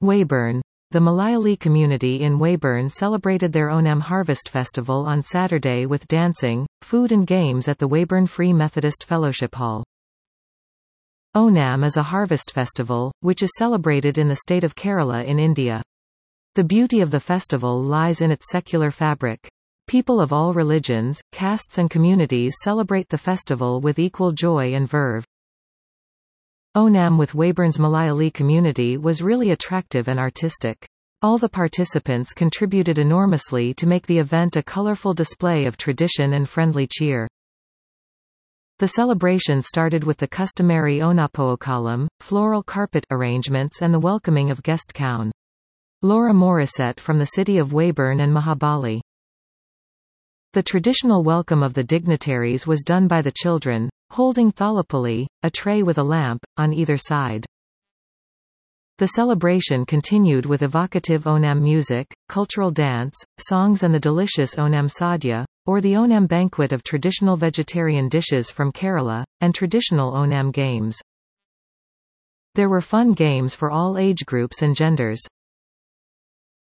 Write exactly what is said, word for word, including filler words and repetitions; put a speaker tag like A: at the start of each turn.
A: Weyburn. The Malayali community in Weyburn celebrated their Onam Harvest Festival on Saturday with dancing, food and games at the Weyburn Free Methodist Fellowship Hall. Onam is a harvest festival, which is celebrated in the state of Kerala in India. The beauty of the festival lies in its secular fabric. People of all religions, castes and communities celebrate the festival with equal joy and verve. Onam with Weyburn's Malayali community was really attractive and artistic. All the participants contributed enormously to make the event a colorful display of tradition and friendly cheer. The celebration started with the customary Onapookalam, floral carpet arrangements and the welcoming of guest Count Laura Morissette from the city of Weyburn and Mahabali. The traditional welcome of the dignitaries was done by the children, holding thalapuli, a tray with a lamp, on either side. The celebration continued with evocative Onam music, cultural dance, songs and the delicious Onam Sadhya, or the Onam banquet of traditional vegetarian dishes from Kerala, and traditional Onam games. There were fun games for all age groups and genders.